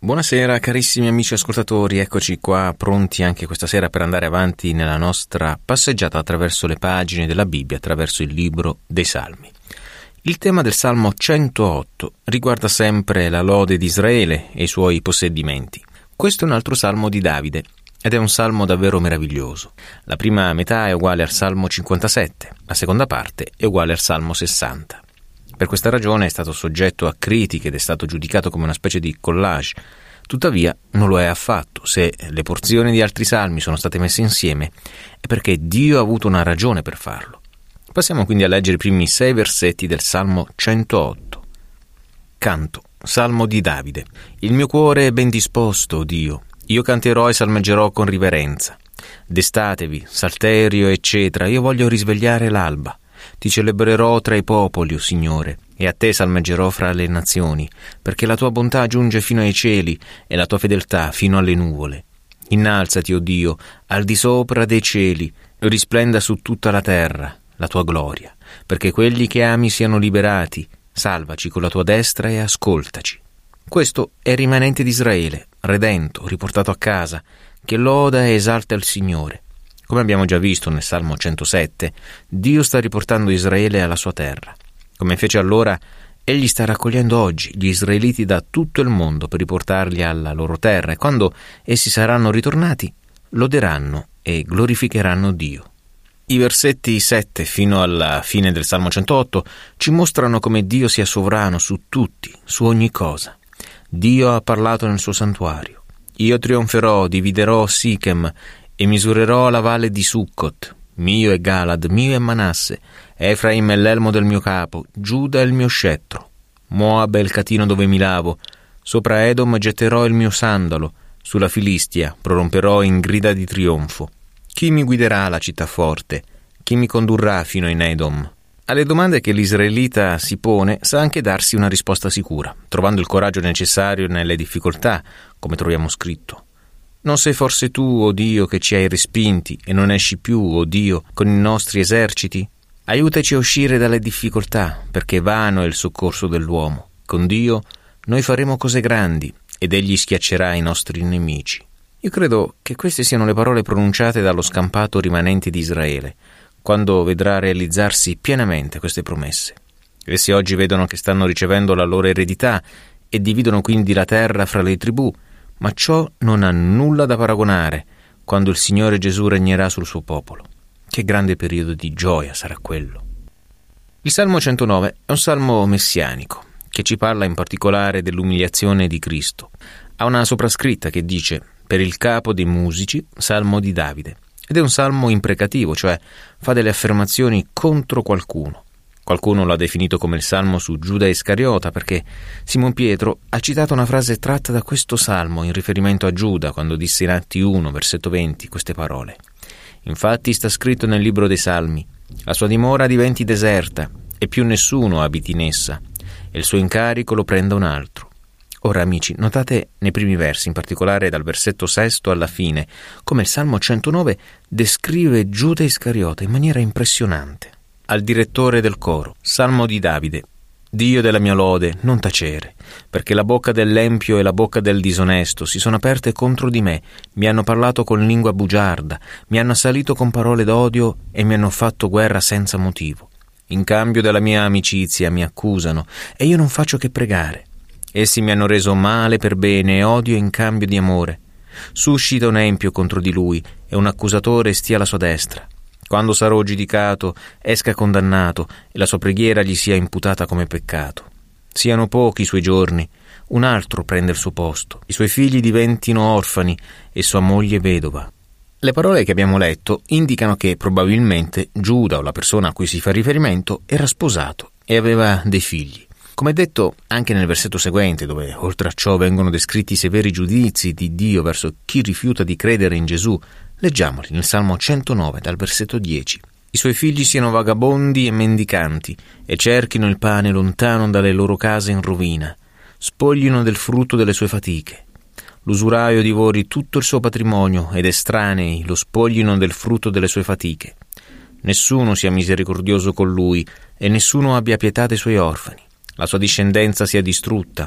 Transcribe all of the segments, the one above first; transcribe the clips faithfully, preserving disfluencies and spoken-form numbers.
Buonasera carissimi amici ascoltatori, eccoci qua pronti anche questa sera per andare avanti nella nostra passeggiata attraverso le pagine della Bibbia, attraverso il libro dei Salmi. Il tema del Salmo centootto riguarda sempre la lode di Israele e i suoi possedimenti. Questo è un altro salmo di Davide ed è un salmo davvero meraviglioso. La prima metà è uguale al Salmo cinquantasette, la seconda parte è uguale al Salmo sessanta. Per questa ragione è stato soggetto a critiche ed è stato giudicato come una specie di collage. Tuttavia non lo è affatto. Se le porzioni di altri salmi sono state messe insieme è perché Dio ha avuto una ragione per farlo. Passiamo quindi a leggere i primi sei versetti del Salmo centootto. Canto, Salmo di Davide. Il mio cuore è ben disposto, o Dio. Io canterò e salmeggerò con riverenza. Destatevi, salterio e cetra, io voglio risvegliare l'alba. Ti celebrerò tra i popoli, o Signore, e a te salmeggerò fra le nazioni, perché la tua bontà giunge fino ai cieli e la tua fedeltà fino alle nuvole. Innalzati, o Dio, al di sopra dei cieli, risplenda su tutta la terra la tua gloria, perché quelli che ami siano liberati. Salvaci con la tua destra e ascoltaci. Questo è il rimanente di Israele, redento, riportato a casa, che loda e esalta il Signore. Come abbiamo già visto nel Salmo centosette, Dio sta riportando Israele alla sua terra. Come fece allora, Egli sta raccogliendo oggi gli israeliti da tutto il mondo per riportarli alla loro terra e quando essi saranno ritornati, loderanno e glorificheranno Dio. I versetti sette fino alla fine del Salmo centootto ci mostrano come Dio sia sovrano su tutti, su ogni cosa. Dio ha parlato nel suo santuario. Io trionferò, dividerò Sichem e misurerò la valle di Succot. Mio è Galad, mio è Manasse, Efraim è l'elmo del mio capo, Giuda è il mio scettro. Moab è il catino dove mi lavo. Sopra Edom getterò il mio sandalo, sulla Filistia proromperò in grida di trionfo. Chi mi guiderà alla città forte? Chi mi condurrà fino in Edom? Alle domande che l'israelita si pone sa anche darsi una risposta sicura, trovando il coraggio necessario nelle difficoltà, come troviamo scritto. Non sei forse tu, o Dio, che ci hai respinti e non esci più, o Dio, con i nostri eserciti? Aiutaci a uscire dalle difficoltà, perché vano è il soccorso dell'uomo. Con Dio noi faremo cose grandi ed Egli schiaccerà i nostri nemici. Io credo che queste siano le parole pronunciate dallo scampato rimanente di Israele, quando vedrà realizzarsi pienamente queste promesse. Essi oggi vedono che stanno ricevendo la loro eredità e dividono quindi la terra fra le tribù, ma ciò non ha nulla da paragonare quando il Signore Gesù regnerà sul suo popolo. Che grande periodo di gioia sarà quello. Il Salmo centonove è un salmo messianico, che ci parla in particolare dell'umiliazione di Cristo. Ha una soprascritta che dice «Per il capo dei musici, Salmo di Davide». Ed è un salmo imprecativo, cioè fa delle affermazioni contro qualcuno. Qualcuno l'ha definito come il salmo su Giuda Iscariota perché Simon Pietro ha citato una frase tratta da questo salmo in riferimento a Giuda quando disse in Atti uno, versetto venti, queste parole. Infatti sta scritto nel libro dei Salmi: la sua dimora diventi deserta e più nessuno abiti in essa, e il suo incarico lo prenda un altro. Ora amici, notate nei primi versi, in particolare dal versetto sesto alla fine, come il Salmo centonove descrive Giuda Iscariota in maniera impressionante. Al direttore del coro, Salmo di Davide. Dio della mia lode, non tacere, perché la bocca dell'empio e la bocca del disonesto si sono aperte contro di me, mi hanno parlato con lingua bugiarda, mi hanno assalito con parole d'odio e mi hanno fatto guerra senza motivo. In cambio della mia amicizia mi accusano e io non faccio che pregare. Essi mi hanno reso male per bene e odio in cambio di amore. Suscita un empio contro di lui e un accusatore stia alla sua destra. Quando sarò giudicato, esca condannato e la sua preghiera gli sia imputata come peccato. Siano pochi i suoi giorni, un altro prende il suo posto, i suoi figli diventino orfani e sua moglie vedova. Le parole che abbiamo letto indicano che probabilmente Giuda, o la persona a cui si fa riferimento, era sposato e aveva dei figli. Come detto anche nel versetto seguente, dove oltre a ciò vengono descritti i severi giudizi di Dio verso chi rifiuta di credere in Gesù, leggiamoli nel Salmo centonove dal versetto dieci. I suoi figli siano vagabondi e mendicanti e cerchino il pane lontano dalle loro case in rovina, spoglino del frutto delle sue fatiche. L'usuraio divori tutto il suo patrimonio ed estranei lo spoglino del frutto delle sue fatiche. Nessuno sia misericordioso con lui e nessuno abbia pietà dei suoi orfani. La sua discendenza sia distrutta,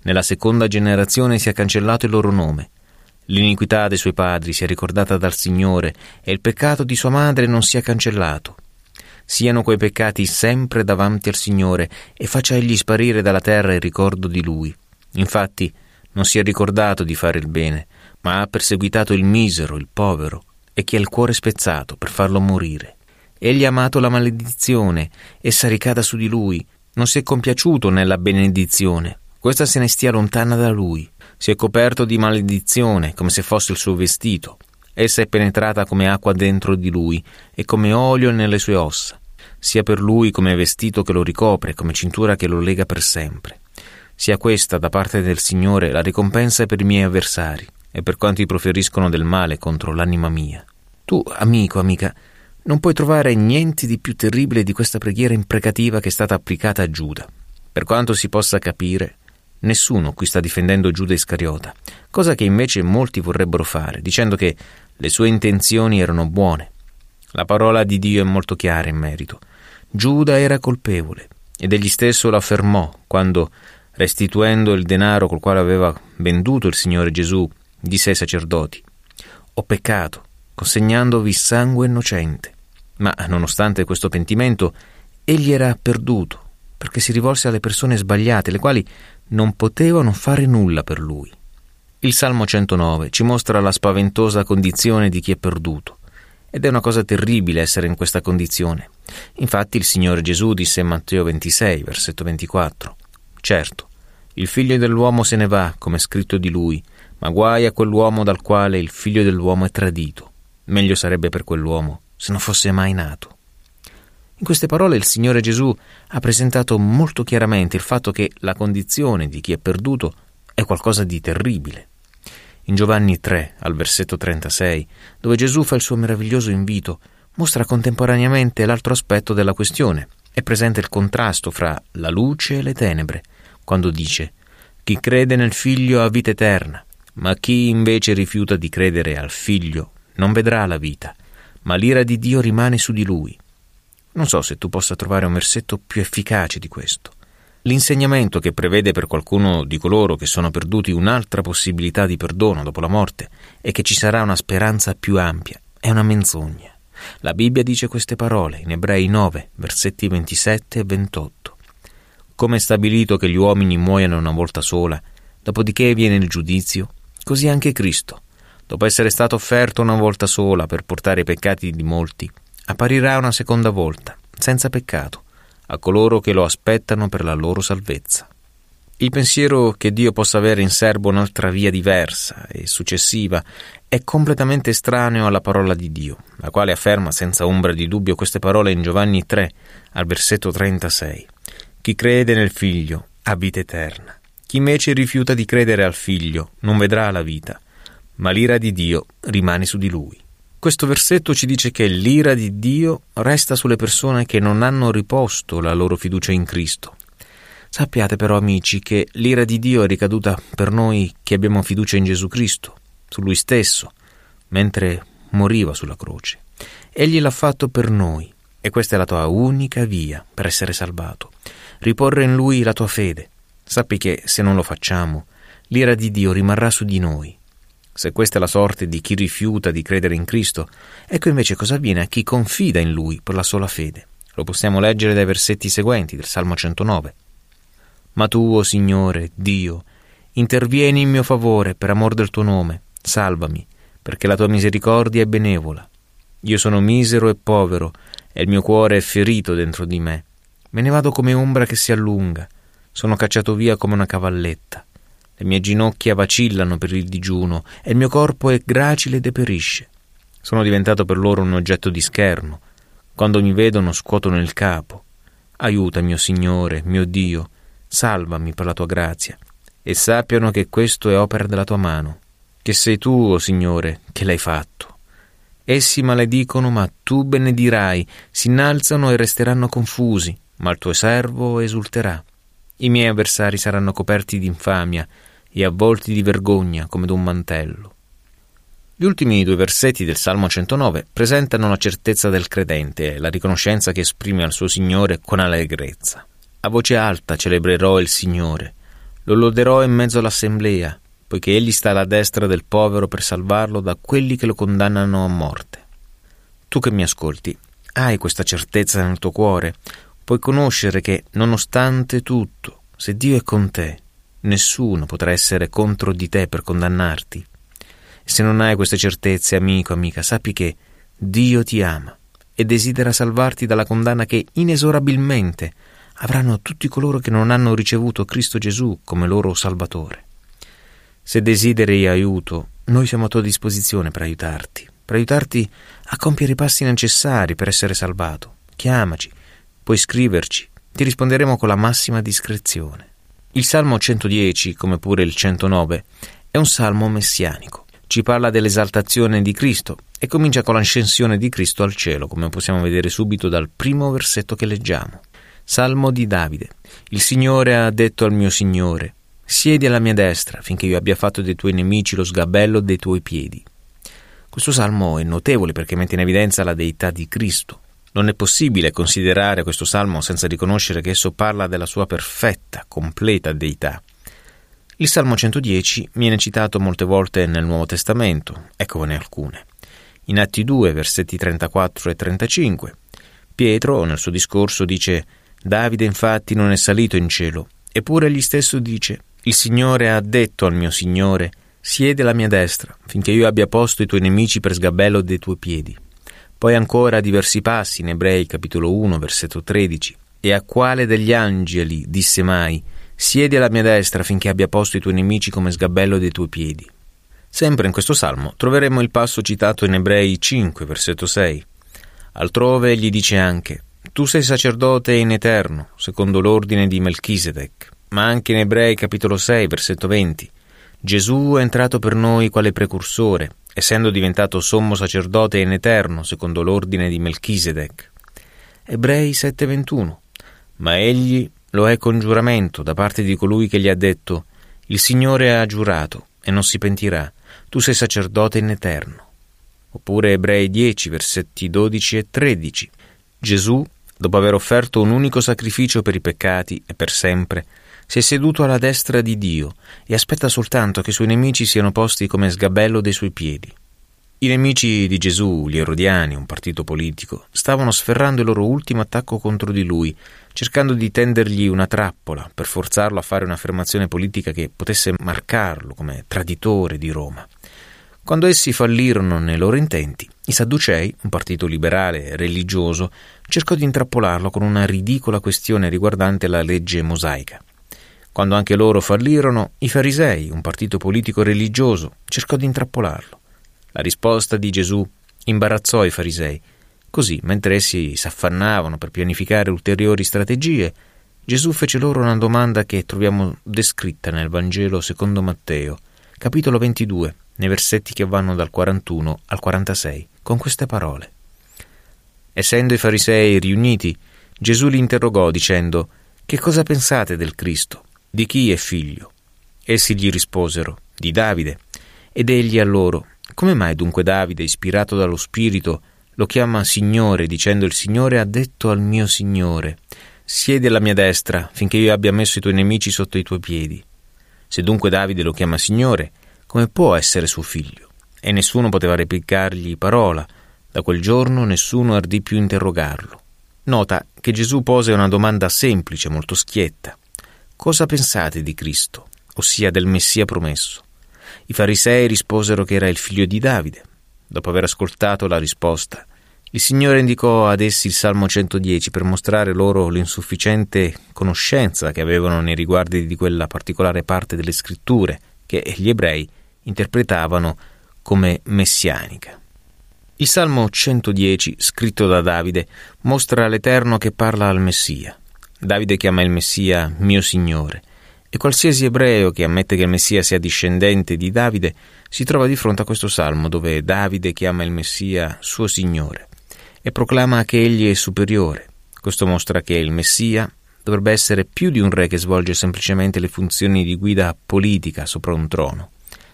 Nella seconda generazione sia cancellato il loro nome. L'iniquità dei suoi padri sia ricordata dal Signore e il peccato di sua madre non sia cancellato. Siano quei peccati sempre davanti al Signore e faccia egli sparire dalla terra il ricordo di lui. Infatti non si è ricordato di fare il bene, ma ha perseguitato il misero, il povero e chi ha il cuore spezzato per farlo morire. Egli ha amato la maledizione, essa ricada su di lui. Non si è compiaciuto nella benedizione, questa se ne stia lontana da lui. Si è coperto di maledizione come se fosse il suo vestito. Essa è penetrata come acqua dentro di lui e come olio nelle sue ossa. Sia per lui come vestito che lo ricopre, come cintura che lo lega per sempre. Sia questa da parte del Signore la ricompensa per i miei avversari e per quanti proferiscono del male contro l'anima mia. Tu, amico, amica, non puoi trovare niente di più terribile di questa preghiera imprecativa che è stata applicata a Giuda. Per quanto si possa capire, nessuno qui sta difendendo Giuda Iscariota, cosa che invece molti vorrebbero fare, dicendo che le sue intenzioni erano buone. La parola di Dio è molto chiara in merito. Giuda era colpevole ed egli stesso lo affermò quando, restituendo il denaro col quale aveva venduto il Signore Gesù, disse ai sacerdoti: «Ho peccato, consegnandovi sangue innocente». Ma, nonostante questo pentimento, egli era perduto, perché si rivolse alle persone sbagliate, le quali non potevano fare nulla per lui. Il Salmo centonove ci mostra la spaventosa condizione di chi è perduto, ed è una cosa terribile essere in questa condizione. Infatti il Signore Gesù disse in Matteo ventisei, versetto ventiquattro: «Certo, il figlio dell'uomo se ne va, come è scritto di lui, ma guai a quell'uomo dal quale il figlio dell'uomo è tradito. Meglio sarebbe per quell'uomo se non fosse mai nato». In queste parole il Signore Gesù ha presentato molto chiaramente il fatto che la condizione di chi è perduto è qualcosa di terribile. In Giovanni tre, al versetto trentasei, dove Gesù fa il suo meraviglioso invito, mostra contemporaneamente l'altro aspetto della questione. È presente il contrasto fra la luce e le tenebre, quando dice: «Chi crede nel Figlio ha vita eterna, ma chi invece rifiuta di credere al Figlio non vedrà la vita, ma l'ira di Dio rimane su di lui». Non so se tu possa trovare un versetto più efficace di questo. L'insegnamento che prevede per qualcuno di coloro che sono perduti un'altra possibilità di perdono dopo la morte e che ci sarà una speranza più ampia è una menzogna. La Bibbia dice queste parole in Ebrei nove, versetti ventisette e ventotto. «Come è stabilito che gli uomini muoiano una volta sola, dopodiché viene il giudizio, così anche Cristo, dopo essere stato offerto una volta sola per portare i peccati di molti, apparirà una seconda volta, senza peccato, a coloro che lo aspettano per la loro salvezza». Il pensiero che Dio possa avere in serbo un'altra via diversa e successiva è completamente estraneo alla parola di Dio, la quale afferma senza ombra di dubbio queste parole in Giovanni tre, al versetto trentasei. «Chi crede nel Figlio ha vita eterna. Chi invece rifiuta di credere al Figlio non vedrà la vita, ma l'ira di Dio rimane su di lui». Questo versetto ci dice che l'ira di Dio resta sulle persone che non hanno riposto la loro fiducia in Cristo. Sappiate però, amici, che l'ira di Dio è ricaduta per noi che abbiamo fiducia in Gesù Cristo, su Lui stesso, mentre moriva sulla croce. Egli l'ha fatto per noi, e questa è la tua unica via per essere salvato. Riporre in Lui la tua fede. Sappi che, se non lo facciamo, l'ira di Dio rimarrà su di noi. Se questa è la sorte di chi rifiuta di credere in Cristo, ecco invece cosa avviene a chi confida in Lui per la sola fede. Lo possiamo leggere dai versetti seguenti del Salmo centonove. «Ma tu, o Signore, Dio, intervieni in mio favore per amor del tuo nome, salvami, perché la tua misericordia è benevola. Io sono misero e povero, e il mio cuore è ferito dentro di me. Me ne vado come ombra che si allunga, sono cacciato via come una cavalletta. Le mie ginocchia vacillano per il digiuno, e il mio corpo è gracile e deperisce. Sono diventato per loro un oggetto di scherno. Quando mi vedono scuotono il capo. Aiutami, o Signore, mio Dio, salvami per la tua grazia, e sappiano che questo è opera della tua mano, che sei tu, o Signore, che l'hai fatto. Essi maledicono, ma tu benedirai, si innalzano e resteranno confusi, ma il tuo servo esulterà. I miei avversari saranno coperti di infamia e avvolti di vergogna come d'un mantello». Gli ultimi due versetti del Salmo centonove presentano la certezza del credente e la riconoscenza che esprime al suo Signore con allegrezza. «A voce alta celebrerò il Signore, Lo loderò in mezzo all'assemblea, poiché egli sta alla destra del povero per salvarlo da quelli che lo condannano a morte. Tu che mi ascolti, hai questa certezza nel tuo cuore, puoi conoscere che, nonostante tutto, se Dio è con te, nessuno potrà essere contro di te per condannarti. E se non hai queste certezze, amico, amica, sappi che Dio ti ama e desidera salvarti dalla condanna che inesorabilmente avranno tutti coloro che non hanno ricevuto Cristo Gesù come loro Salvatore. Se desideri aiuto, noi siamo a tua disposizione per aiutarti, per aiutarti a compiere i passi necessari per essere salvato. Chiamaci, puoi scriverci, ti risponderemo con la massima discrezione. Il Salmo centodieci, come pure il centonove, è un salmo messianico. Ci parla dell'esaltazione di Cristo e comincia con l'ascensione di Cristo al cielo, come possiamo vedere subito dal primo versetto che leggiamo. Salmo di Davide. Il Signore ha detto al mio Signore: siedi alla mia destra, finché io abbia fatto dei tuoi nemici lo sgabello dei tuoi piedi. Questo salmo è notevole perché mette in evidenza la deità di Cristo. Non è possibile considerare questo salmo senza riconoscere che esso parla della sua perfetta, completa deità. Il Salmo centodieci viene citato molte volte nel Nuovo Testamento, eccovene alcune. In Atti due, versetti trentaquattro e trentacinque, Pietro, nel suo discorso, dice: Davide infatti non è salito in cielo, eppure egli stesso dice: il Signore ha detto al mio Signore: siedi alla mia destra, finché io abbia posto i tuoi nemici per sgabello dei tuoi piedi. Poi ancora diversi passi in Ebrei capitolo uno, versetto tredici. E a quale degli angeli disse mai: siedi alla mia destra finché abbia posto i tuoi nemici come sgabello dei tuoi piedi? Sempre in questo salmo troveremo il passo citato in Ebrei cinque, versetto sei. Altrove gli dice anche: tu sei sacerdote in eterno, secondo l'ordine di Melchisedec. Ma anche in Ebrei capitolo sei, versetto venti. Gesù è entrato per noi quale precursore, essendo diventato sommo sacerdote in eterno, secondo l'ordine di Melchisedec. Ebrei sette ventuno. Ma egli lo è con giuramento da parte di colui che gli ha detto: il Signore ha giurato e non si pentirà, tu sei sacerdote in eterno. Oppure Ebrei dieci, versetti dodici e tredici. Gesù, dopo aver offerto un unico sacrificio per i peccati e per sempre, si è seduto alla destra di Dio e aspetta soltanto che i suoi nemici siano posti come sgabello dei suoi piedi. I nemici di Gesù, gli Erodiani, un partito politico, stavano sferrando il loro ultimo attacco contro di lui, cercando di tendergli una trappola per forzarlo a fare un'affermazione politica che potesse marcarlo come traditore di Roma. Quando essi fallirono nei loro intenti, i Sadducei, un partito liberale e religioso, cercò di intrappolarlo con una ridicola questione riguardante la legge mosaica. Quando anche loro fallirono, i Farisei, un partito politico religioso, cercò di intrappolarlo. La risposta di Gesù imbarazzò i Farisei. Così, mentre essi s'affannavano per pianificare ulteriori strategie, Gesù fece loro una domanda che troviamo descritta nel Vangelo secondo Matteo, capitolo ventidue, nei versetti che vanno dal quarantuno al quarantasei, con queste parole. Essendo i Farisei riuniti, Gesù li interrogò dicendo: che cosa pensate del Cristo? Di chi è figlio? Essi gli risposero: di Davide. Ed egli a loro: come mai dunque Davide, ispirato dallo Spirito, lo chiama Signore, dicendo: il Signore ha detto al mio Signore: siedi alla mia destra, finché io abbia messo i tuoi nemici sotto i tuoi piedi? Se dunque Davide lo chiama Signore, come può essere suo figlio? E nessuno poteva replicargli parola. Da quel giorno nessuno ardì più interrogarlo. Nota che Gesù pose una domanda semplice, molto schietta. Cosa pensate di Cristo, ossia del Messia promesso? I farisei risposero che era il figlio di Davide. Dopo aver ascoltato la risposta, il Signore indicò ad essi il Salmo centodieci per mostrare loro l'insufficiente conoscenza che avevano nei riguardi di quella particolare parte delle Scritture che gli ebrei interpretavano come messianica. Il Salmo centodieci, scritto da Davide, mostra l'Eterno che parla al Messia. Davide chiama il Messia mio Signore, e qualsiasi ebreo che ammette che il Messia sia discendente di Davide si trova di fronte a questo salmo dove Davide chiama il Messia suo Signore e proclama che egli è superiore. Questo mostra che il Messia dovrebbe essere più di un re che svolge semplicemente le funzioni di guida politica sopra un trono.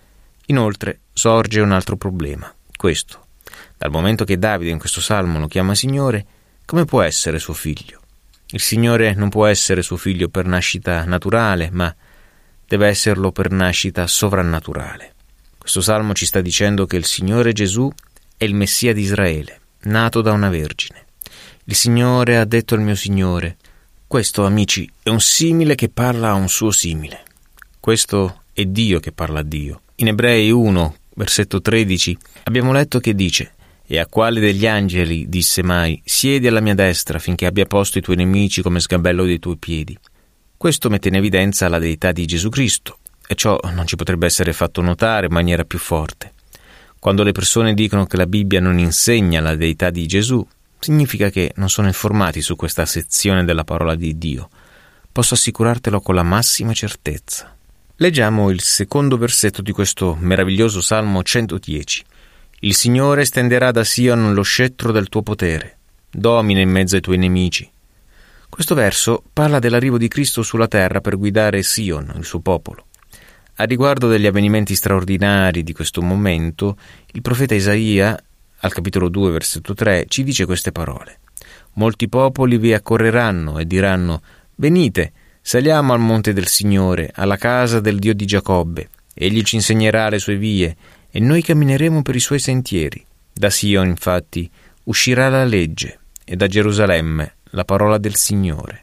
Inoltre sorge un altro problema, questo: dal momento che Davide in questo salmo lo chiama Signore, come può essere suo figlio? Il Signore non può essere suo figlio per nascita naturale, ma deve esserlo per nascita sovrannaturale. Questo salmo ci sta dicendo che il Signore Gesù è il Messia di Israele, nato da una vergine. Il Signore ha detto al mio Signore. Questo, amici, è un simile che parla a un suo simile. Questo è Dio che parla a Dio. In Ebrei uno, versetto tredici, abbiamo letto che dice: «E a quale degli angeli disse mai: siedi alla mia destra finché abbia posto i tuoi nemici come sgabello dei tuoi piedi?» Questo mette in evidenza la deità di Gesù Cristo, e ciò non ci potrebbe essere fatto notare in maniera più forte. Quando le persone dicono che la Bibbia non insegna la deità di Gesù, significa che non sono informati su questa sezione della parola di Dio. Posso assicurartelo con la massima certezza. Leggiamo il secondo versetto di questo meraviglioso Salmo centodieci. «Il Signore stenderà da Sion lo scettro del tuo potere, domina in mezzo ai tuoi nemici». Questo verso parla dell'arrivo di Cristo sulla terra per guidare Sion, il suo popolo. A riguardo degli avvenimenti straordinari di questo momento, il profeta Isaia, al capitolo due, versetto tre, ci dice queste parole: «Molti popoli vi accorreranno e diranno: venite, saliamo al monte del Signore, alla casa del Dio di Giacobbe. Egli ci insegnerà le sue vie, e noi cammineremo per i suoi sentieri. Da Sion, infatti, uscirà la legge, e da Gerusalemme la parola del Signore».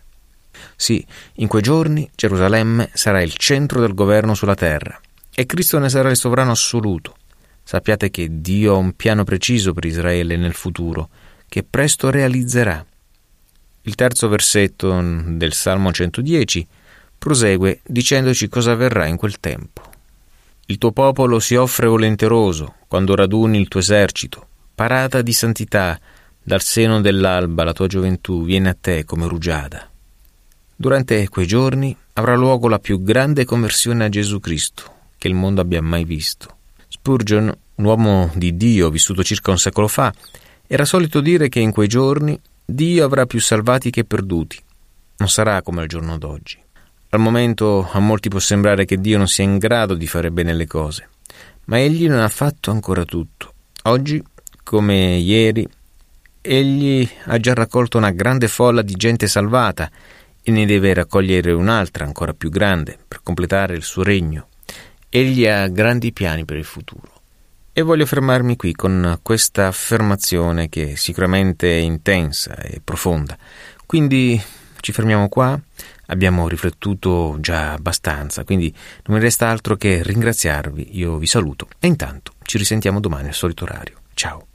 Sì, in quei giorni Gerusalemme sarà il centro del governo sulla terra, e Cristo ne sarà il sovrano assoluto. Sappiate che Dio ha un piano preciso per Israele nel futuro, che presto realizzerà. Il terzo versetto del Salmo centodieci prosegue dicendoci cosa avverrà in quel tempo. «Il tuo popolo si offre volenteroso quando raduni il tuo esercito. Parata di santità, dal seno dell'alba la tua gioventù viene a te come rugiada». Durante quei giorni avrà luogo la più grande conversione a Gesù Cristo che il mondo abbia mai visto. Spurgeon, un uomo di Dio vissuto circa un secolo fa, era solito dire che in quei giorni Dio avrà più salvati che perduti. Non sarà come al giorno d'oggi. Al momento a molti può sembrare che Dio non sia in grado di fare bene le cose, ma Egli non ha fatto ancora tutto. Oggi, come ieri, Egli ha già raccolto una grande folla di gente salvata e ne deve raccogliere un'altra ancora più grande per completare il suo regno. Egli ha grandi piani per il futuro. E voglio fermarmi qui con questa affermazione che sicuramente è intensa e profonda. Quindi ci fermiamo qua, abbiamo riflettuto già abbastanza, quindi non mi resta altro che ringraziarvi. Io vi saluto e intanto ci risentiamo domani al solito orario. Ciao!